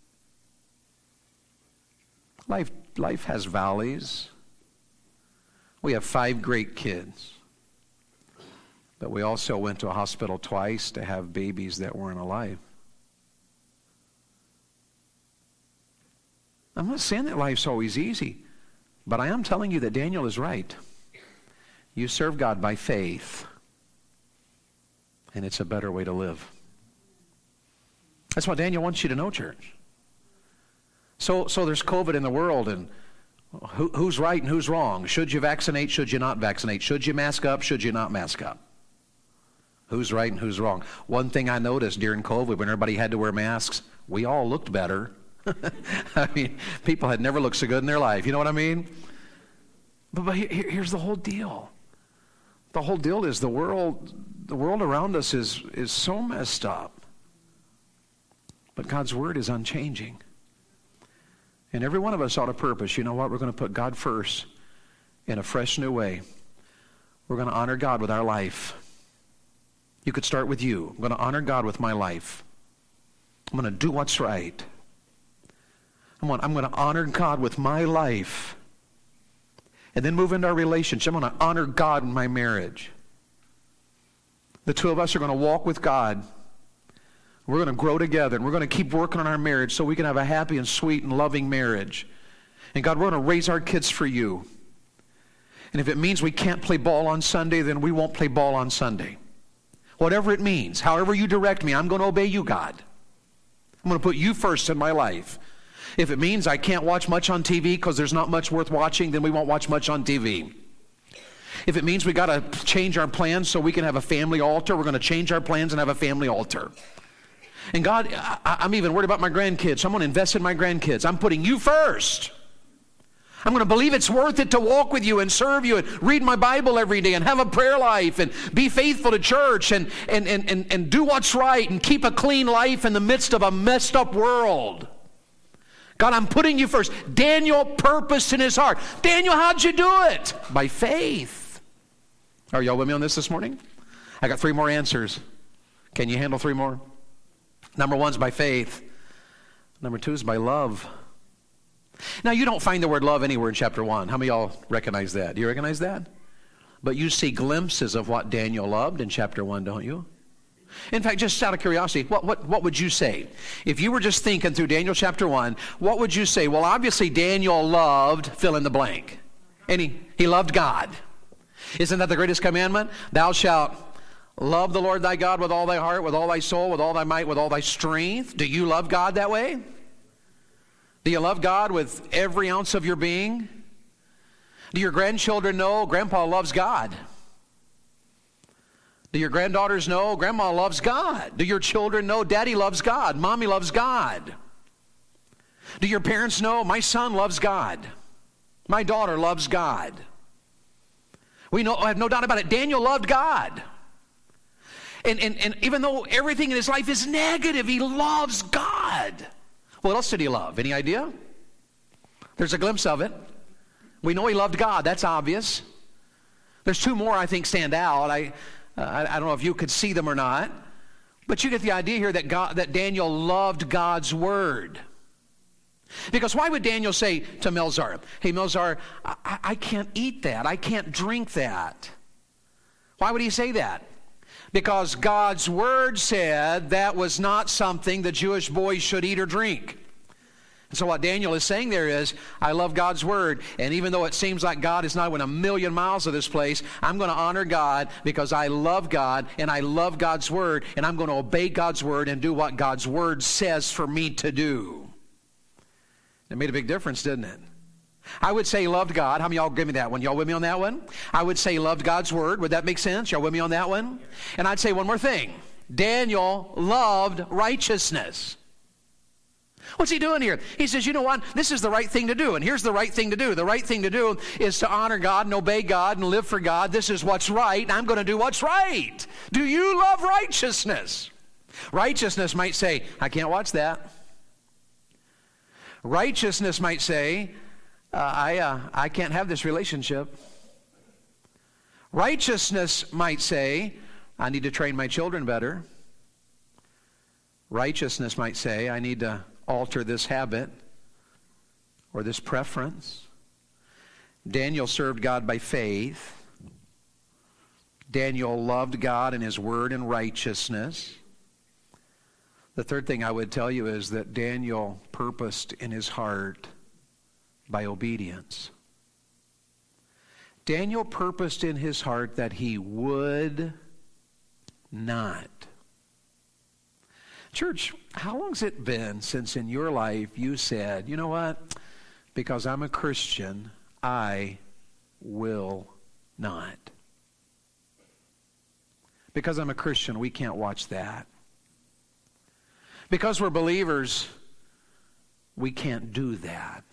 Life, life has valleys. We have five great kids. But we also went to a hospital twice to have babies that weren't alive. I'm not saying that life's always easy, but I am telling you that Daniel is right. You serve God by faith, and it's a better way to live. That's what Daniel wants you to know, church. So, so there's COVID in the world, and who, who's right and who's wrong? Should you vaccinate? Should you not vaccinate? Should you mask up? Should you not mask up? Who's right and who's wrong? One thing I noticed during COVID, when everybody had to wear masks, we all looked better. I mean, people had never looked so good in their life. You know what I mean? But, but here, here's the whole deal. The whole deal is the world, the world around us is, is so messed up. But God's word is unchanging. And every one of us ought to purpose, you know what? We're going to put God first in a fresh new way. We're going to honor God with our life. You could start with you. I'm going to honor God with my life. I'm going to do what's right. I'm going, I'm going to honor God with my life. And then move into our relationship. I'm going to honor God in my marriage. The two of us are going to walk with God. We're going to grow together. And we're going to keep working on our marriage so we can have a happy and sweet and loving marriage. And God, we're going to raise our kids for you. And if it means we can't play ball on Sunday, then we won't play ball on Sunday. Whatever it means, however you direct me, I'm going to obey you, God. I'm going to put you first in my life. If it means I can't watch much on T V because there's not much worth watching, then we won't watch much on T V. If it means we got to change our plans so we can have a family altar, we're going to change our plans and have a family altar. And God, I, I'm even worried about my grandkids, so I'm going to invest in my grandkids. I'm putting you first. I'm going to believe it's worth it to walk with you and serve you and read my Bible every day and have a prayer life and be faithful to church and, and, and, and, and do what's right and keep a clean life in the midst of a messed up world. God, I'm putting you first. Daniel purposed in his heart. Daniel, how'd you do it? By faith. Are y'all with me on this this morning? I got three more answers. Can you handle three more? Number one's by faith. Number two is by love. Now, you don't find the word love anywhere in chapter one. How many of y'all recognize that? Do you recognize that? But you see glimpses of what Daniel loved in chapter one, don't you? In fact, just out of curiosity, what, what, what would you say? If you were just thinking through Daniel chapter one, what would you say? Well, obviously Daniel loved fill in the blank. And he, he loved God. Isn't that the greatest commandment? Thou shalt love the Lord thy God with all thy heart, with all thy soul, with all thy might, with all thy strength. Do you love God that way? Do you love God with every ounce of your being? Do your grandchildren know Grandpa loves God? Do your granddaughters know Grandma loves God? Do your children know Daddy loves God? Mommy loves God? Do your parents know my son loves God? My daughter loves God? We know, I have no doubt about it, Daniel loved God. And, and, and even though everything in his life is negative, he loves God. What else did he love? Any idea? There's a glimpse of it. We know he loved God. That's obvious. There's two more I think stand out. I, uh, I don't know if you could see them or not. But you get the idea here that, God, that Daniel loved God's word. Because why would Daniel say to Melzar, hey, Melzar, I, I can't eat that. I can't drink that. Why would he say that? Because God's word said that was not something the Jewish boys should eat or drink. And so what Daniel is saying there is, I love God's word, and even though it seems like God is not within a million miles of this place, I'm going to honor God because I love God, and I love God's word, and I'm going to obey God's word and do what God's word says for me to do. It made a big difference, didn't it? I would say he loved God. How many of y'all give me that one? Y'all with me on that one? I would say he loved God's word. Would that make sense? Y'all with me on that one? And I'd say one more thing. Daniel loved righteousness. What's he doing here? He says, you know what? This is the right thing to do. And here's the right thing to do. The right thing to do is to honor God and obey God and live for God. This is what's right. And I'm going to do what's right. Do you love righteousness? Righteousness might say, I can't watch that. Righteousness might say, Uh, I, uh, I can't have this relationship. Righteousness might say, I need to train my children better. Righteousness might say, I need to alter this habit or this preference. Daniel served God by faith. Daniel loved God and his word and righteousness. The third thing I would tell you is that Daniel purposed in his heart by obedience. Daniel purposed in his heart that he would not. Church, how long's it been since in your life you said, you know what? Because I'm a Christian, I will not. Because I'm a Christian, we can't watch that. Because we're believers, we can't do that.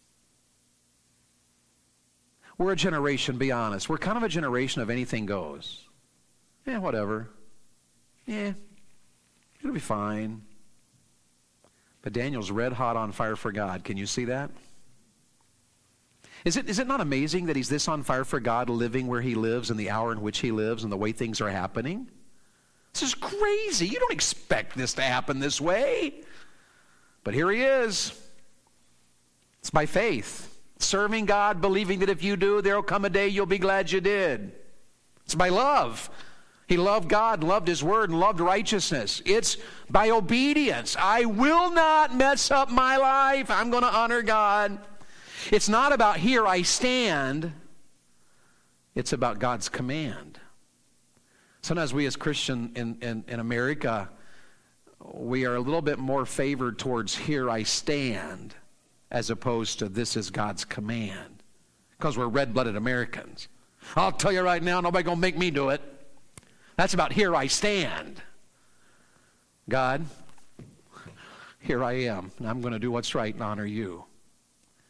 We're a generation, be honest. We're kind of a generation of anything goes. Yeah, whatever. Yeah, it'll be fine. But Daniel's red hot on fire for God. Can you see that? Is it, is it not amazing that he's this on fire for God, living where he lives and the hour in which he lives and the way things are happening? This is crazy. You don't expect this to happen this way. But here he is. It's by faith. Serving God, believing that if you do, there will come a day you'll be glad you did. It's by love. He loved God, loved his word, and loved righteousness. It's by obedience. I will not mess up my life. I'm going to honor God. It's not about here I stand. It's about God's command. Sometimes we as Christians in, in, in America, we are a little bit more favored towards here I stand as opposed to this is God's command. Because we're red-blooded Americans. I'll tell you right now, nobody's going to make me do it. That's about here I stand. God, here I am, and I'm going to do what's right and honor you.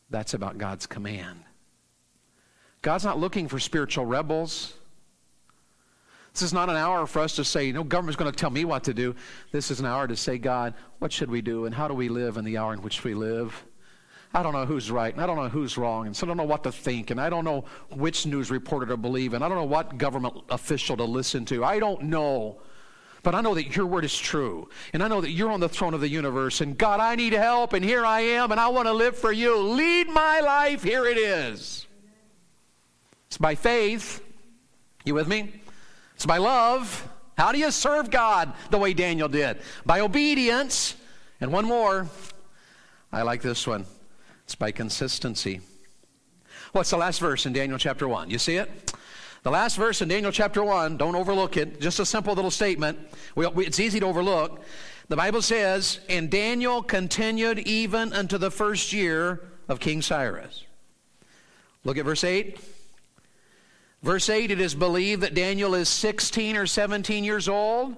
That's about God's command. God's not looking for spiritual rebels. This is not an hour for us to say, you know, government's going to tell me what to do. This is an hour to say, God, what should we do and how do we live in the hour in which we live? I don't know who's right and I don't know who's wrong, and so I don't know what to think, and I don't know which news reporter to believe, and I don't know what government official to listen to. I don't know. But I know that your word is true, and I know that you're on the throne of the universe, and God, I need help, and here I am, and I want to live for you. Lead my life. Here it is. It's by faith. You with me? It's by love. How do you serve God the way Daniel did? By obedience. And one more. I like this one. It's by consistency. What's the last verse in Daniel chapter one? You see it? The last verse in Daniel chapter one, don't overlook it. Just a simple little statement. We, we, it's easy to overlook. The Bible says, and Daniel continued even unto the first year of King Cyrus. Look at verse eight. Verse eight, it is believed that Daniel is sixteen or seventeen years old.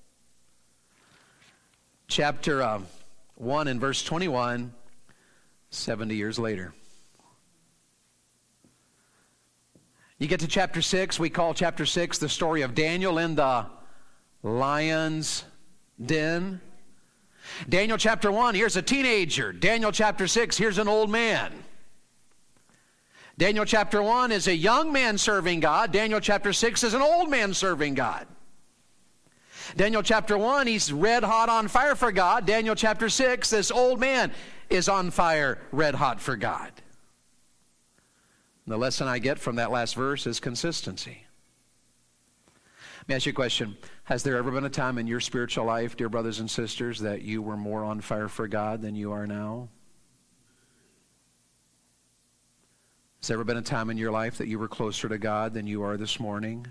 Chapter uh, one and verse twenty-one, seventy years later. You get to chapter six, we call chapter six the story of Daniel in the lion's den. Daniel chapter one, here's a teenager. Daniel chapter six, here's an old man. Daniel chapter one is a young man serving God. Daniel chapter six is an old man serving God. Daniel chapter one, he's red hot on fire for God. Daniel chapter six, this old man is on fire, red hot for God. And the lesson I get from that last verse is consistency. Let me ask you a question. Has there ever been a time in your spiritual life, dear brothers and sisters, that you were more on fire for God than you are now? Has there ever been a time in your life that you were closer to God than you are this morning?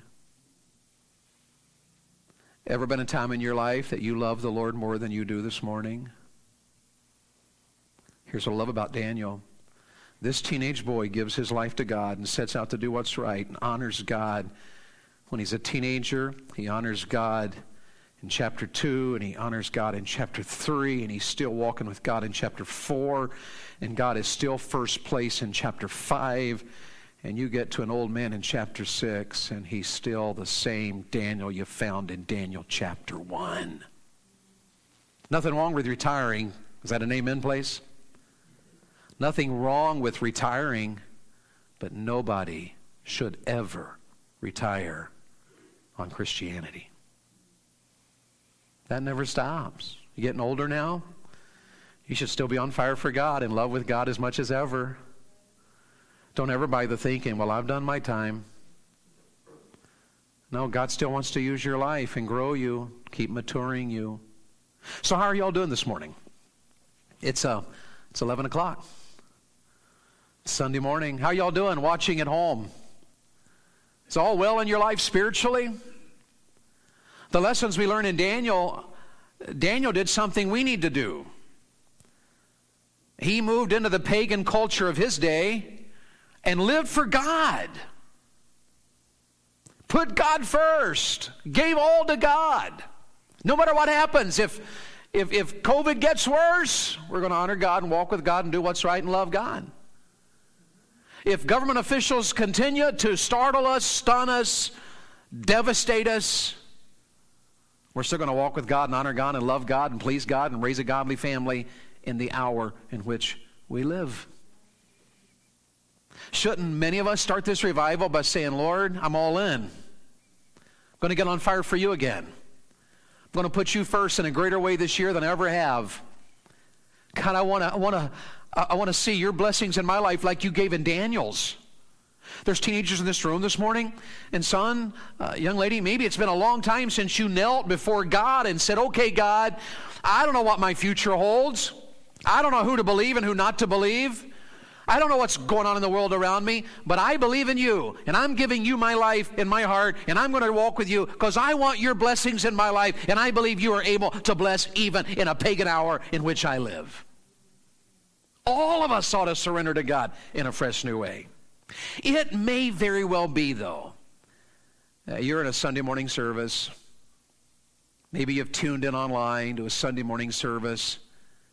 Ever been a time in your life that you love the Lord more than you do this morning? Here's what I love about Daniel. This teenage boy gives his life to God and sets out to do what's right and honors God. When he's a teenager, he honors God in chapter two, and he honors God in chapter three, and he's still walking with God in chapter four, and God is still first place in chapter five, and you get to an old man in chapter six, and he's still the same Daniel you found in Daniel chapter one. Nothing wrong with retiring. Is that an amen place? Nothing wrong with retiring, but nobody should ever retire on Christianity. That never stops. You getting older now? You should still be on fire for God, in love with God as much as ever. Don't ever buy the thinking, well, I've done my time. No, God still wants to use your life and grow you, keep maturing you. So how are you all doing this morning? It's uh, it's eleven o'clock. Sunday morning. How are you all doing watching at home? Is all well in your life spiritually? The lessons we learn in Daniel, Daniel did something we need to do. He moved into the pagan culture of his day and lived for God. Put God first. Gave all to God. No matter what happens, if, if, if COVID gets worse, we're going to honor God and walk with God and do what's right and love God. If government officials continue to startle us, stun us, devastate us, we're still going to walk with God and honor God and love God and please God and raise a godly family in the hour in which we live. Shouldn't many of us start this revival by saying, Lord, I'm all in. I'm going to get on fire for you again. I'm going to put you first in a greater way this year than I ever have. God, I want to, I want to, I want to see your blessings in my life like you gave in Daniel's. There's teenagers in this room this morning, and son, uh, young lady, maybe it's been a long time since you knelt before God and said, okay, God, I don't know what my future holds. I don't know who to believe and who not to believe. I don't know what's going on in the world around me, but I believe in you, and I'm giving you my life and my heart, and I'm going to walk with you because I want your blessings in my life, and I believe you are able to bless even in a pagan hour in which I live. All of us ought to surrender to God in a fresh new way. It may very well be, though, uh, you're in a Sunday morning service. Maybe you've tuned in online to a Sunday morning service.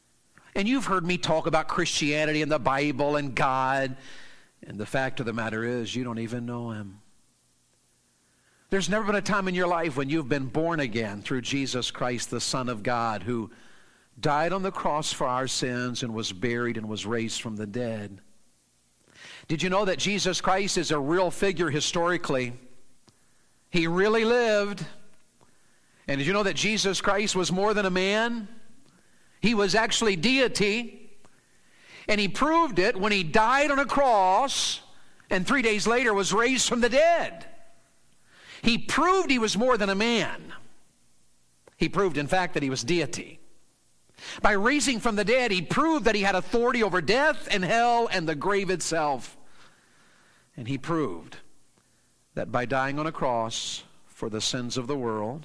And you've heard me talk about Christianity and the Bible and God. And the fact of the matter is, you don't even know Him. There's never been a time in your life when you've been born again through Jesus Christ, the Son of God, who died on the cross for our sins and was buried and was raised from the dead. Did you know that Jesus Christ is a real figure historically? He really lived. And did you know that Jesus Christ was more than a man? He was actually deity. And He proved it when He died on a cross and three days later was raised from the dead. He proved He was more than a man. He proved, in fact, that He was deity. By raising from the dead, He proved that He had authority over death and hell and the grave itself. And He proved that by dying on a cross for the sins of the world,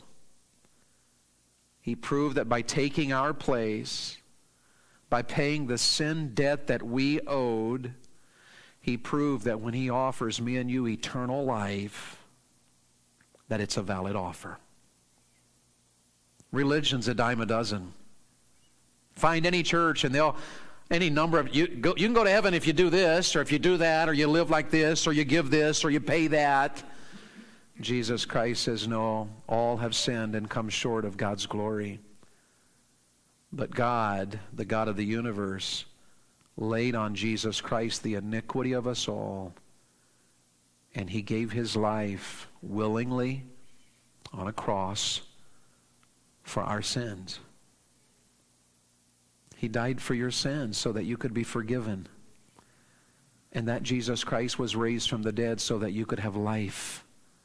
He proved that by taking our place, by paying the sin debt that we owed, He proved that when He offers me and you eternal life, that it's a valid offer. Religion's a dime a dozen. Find any church and they'll, any number of, you, go, you can go to heaven if you do this, or if you do that, or you live like this, or you give this, or you pay that. Jesus Christ says, no, all have sinned and come short of God's glory. But God, the God of the universe, laid on Jesus Christ the iniquity of us all, and He gave His life willingly on a cross for our sins. He died for your sins so that you could be forgiven. And that Jesus Christ was raised from the dead so that you could have life.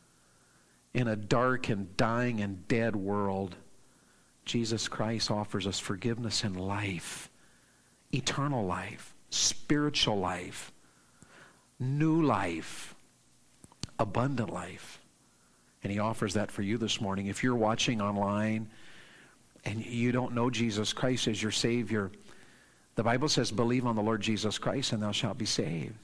In a dark and dying and dead world, Jesus Christ offers us forgiveness and life, eternal life, spiritual life, new life, abundant life. And He offers that for you this morning. If you're watching online and you don't know Jesus Christ as your Savior, the Bible says, believe on the Lord Jesus Christ and thou shalt be saved.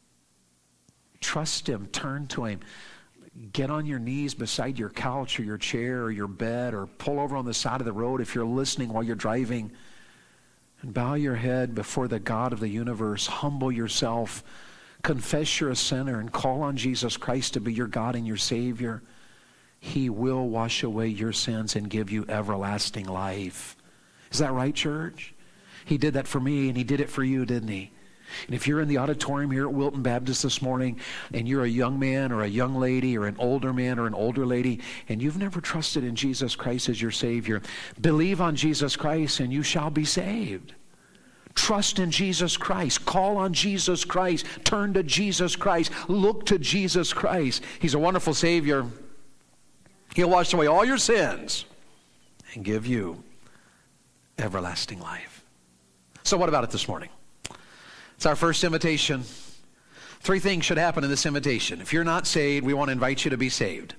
Trust Him, turn to Him. Get on your knees beside your couch or your chair or your bed, or pull over on the side of the road if you're listening while you're driving, and bow your head before the God of the universe. Humble yourself. Confess you're a sinner and call on Jesus Christ to be your God and your Savior. He will wash away your sins and give you everlasting life. Is that right, church? He did that for me, and He did it for you, didn't He? And if you're in the auditorium here at Wilton Baptist this morning, and you're a young man or a young lady or an older man or an older lady, and you've never trusted in Jesus Christ as your Savior, believe on Jesus Christ and you shall be saved. Trust in Jesus Christ. Call on Jesus Christ. Turn to Jesus Christ. Look to Jesus Christ. He's a wonderful Savior. He'll wash away all your sins and give you everlasting life. So what about it this morning? It's our first invitation. Three things should happen in this invitation. If you're not saved, we want to invite you to be saved.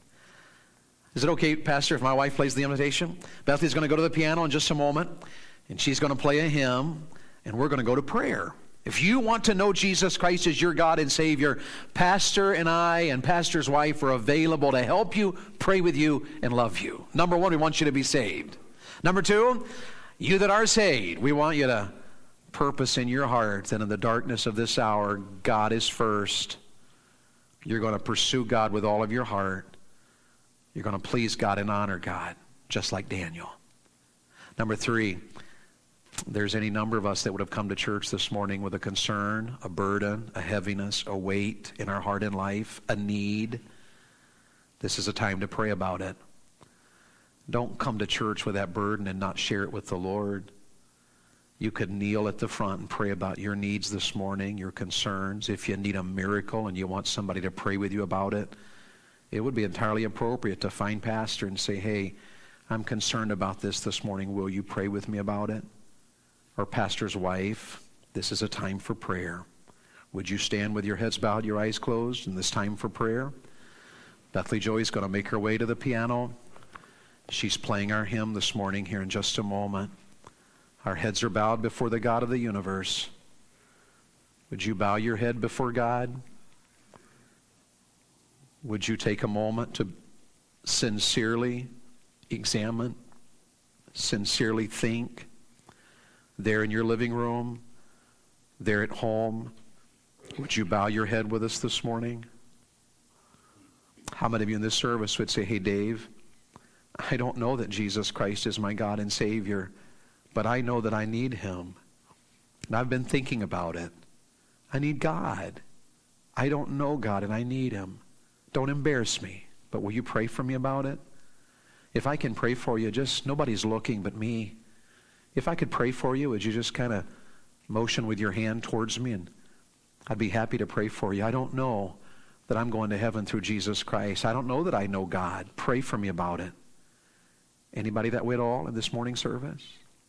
Is it okay, Pastor, if my wife plays the invitation? Bethany's going to go to the piano in just a moment, and she's going to play a hymn, and we're going to go to prayer. If you want to know Jesus Christ as your God and Savior, Pastor and I and Pastor's wife are available to help you, pray with you, and love you. Number one, we want you to be saved. Number two, you that are saved, we want you to purpose in your heart that in the darkness of this hour, God is first. You're going to pursue God with all of your heart. You're going to please God and honor God, just like Daniel. Number three, there's any number of us that would have come to church this morning with a concern, a burden, a heaviness, a weight in our heart and life, a need. This is a time to pray about it. Don't come to church with that burden and not share it with the Lord. You could kneel at the front and pray about your needs this morning, your concerns. If you need a miracle and you want somebody to pray with you about it, it would be entirely appropriate to find Pastor and say, hey, I'm concerned about this this morning. Will you pray with me about it? Or Pastor's wife, this is a time for prayer. Would you stand with your heads bowed, your eyes closed in this time for prayer? Bethany Joey's going to make her way to the piano. She's playing our hymn this morning here in just a moment. Our heads are bowed before the God of the universe. Would you bow your head before God? Would you take a moment to sincerely examine, sincerely think there in your living room, there at home, would you bow your head with us this morning? How many of you in this service would say, hey, Dave, I don't know that Jesus Christ is my God and Savior, but I know that I need him. And I've been thinking about it. I need God. I don't know God and I need him. Don't embarrass me, but will you pray for me about it? If I can pray for you, just nobody's looking but me. If I could pray for you, would you just kind of motion with your hand towards me, and I'd be happy to pray for you. I don't know that I'm going to heaven through Jesus Christ. I don't know that I know God. Pray for me about it. Anybody that way at all in this morning service?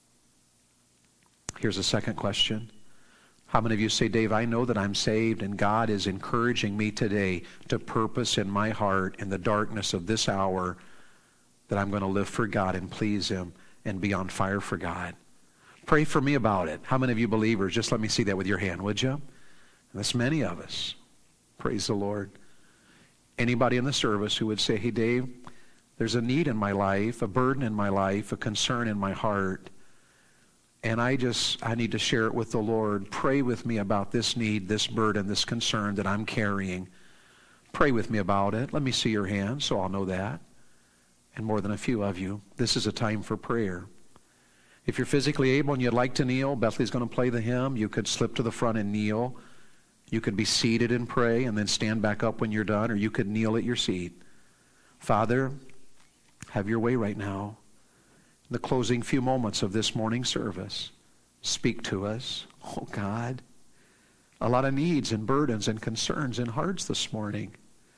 Here's a second question. How many of you say, Dave, I know that I'm saved and God is encouraging me today to purpose in my heart in the darkness of this hour that I'm going to live for God and please him and be on fire for God? Pray for me about it. How many of you believers? Just let me see that with your hand, would you? And that's many of us. Praise the Lord. Anybody in the service who would say, hey, Dave, there's a need in my life, a burden in my life, a concern in my heart, and I just, I need to share it with the Lord. Pray with me about this need, this burden, this concern that I'm carrying. Pray with me about it. Let me see your hand so I'll know that. And more than a few of you, this is a time for prayer. If you're physically able and you'd like to kneel, Bethley's going to play the hymn. You could slip to the front and kneel. You could be seated and pray and then stand back up when you're done, or you could kneel at your seat. Father, have your way right now. In the closing few moments of this morning service, speak to us. Oh God, a lot of needs and burdens and concerns and hearts this morning.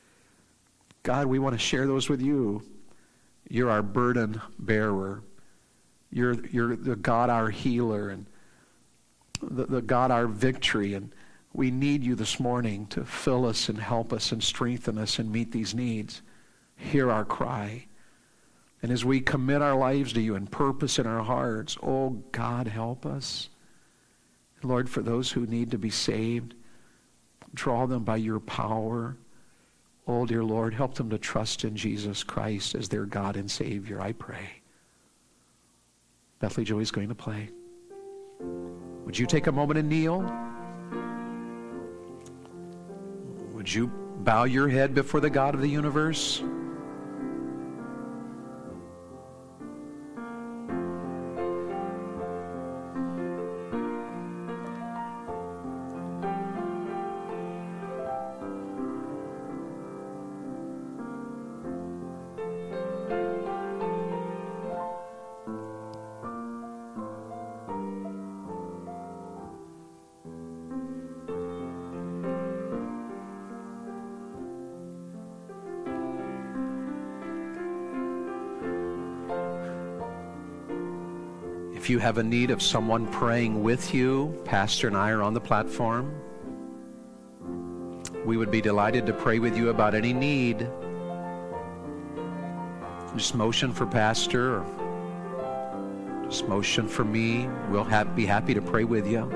God, we want to share those with you. You're our burden bearer. You're, you're the God, our healer, and the, the God, our victory. And we need you this morning to fill us and help us and strengthen us and meet these needs. Hear our cry. And as we commit our lives to you and purpose in our hearts, oh God, help us. Lord, for those who need to be saved, draw them by your power. Oh, dear Lord, help them to trust in Jesus Christ as their God and Savior, I pray. Bethley Joey's going to play. Would you take a moment and kneel? Would you bow your head before the God of the universe? If you have a need of someone praying with you, Pastor and I are on the platform. We would be delighted to pray with you about any need. Just motion for Pastor, or just motion for me. We'll have, be happy to pray with you.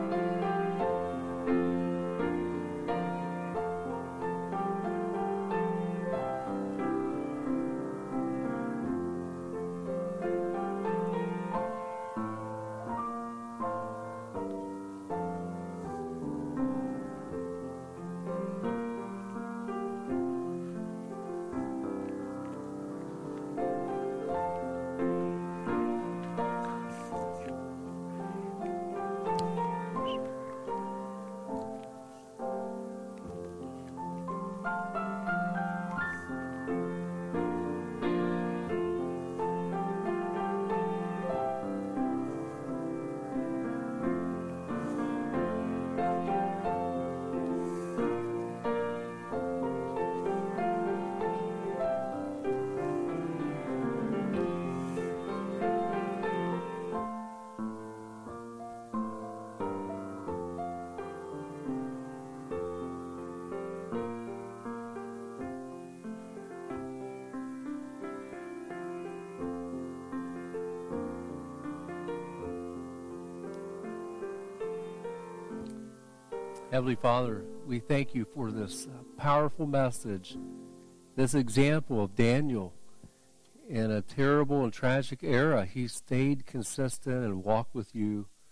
Heavenly Father, we thank you for this uh, powerful message, this example of Daniel. In a terrible and tragic era, he stayed consistent and walked with you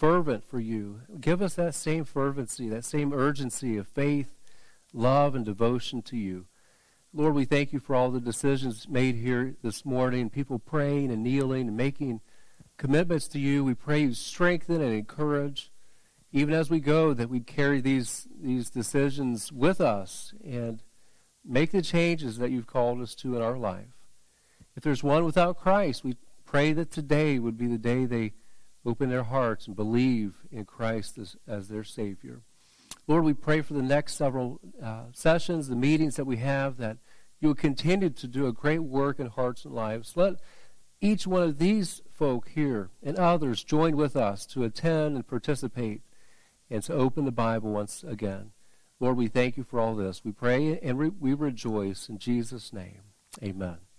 fervent for you. Give us that same fervency, that same urgency of faith, love, and devotion to you. Lord, we thank you for all the decisions made here this morning, people praying and kneeling and making commitments to you. We pray you strengthen and encourage, even as we go, that we carry these, these decisions with us and make the changes that you've called us to in our life. If there's one without Christ, we pray that today would be the day they open their hearts and believe in Christ as, as their Savior. Lord, we pray for the next several uh, sessions, the meetings that we have, that you will continue to do a great work in hearts and lives. Let each one of these folk here and others join with us to attend and participate and to open the Bible once again. Lord, we thank you for all this. We pray and re- we rejoice in Jesus' name. Amen.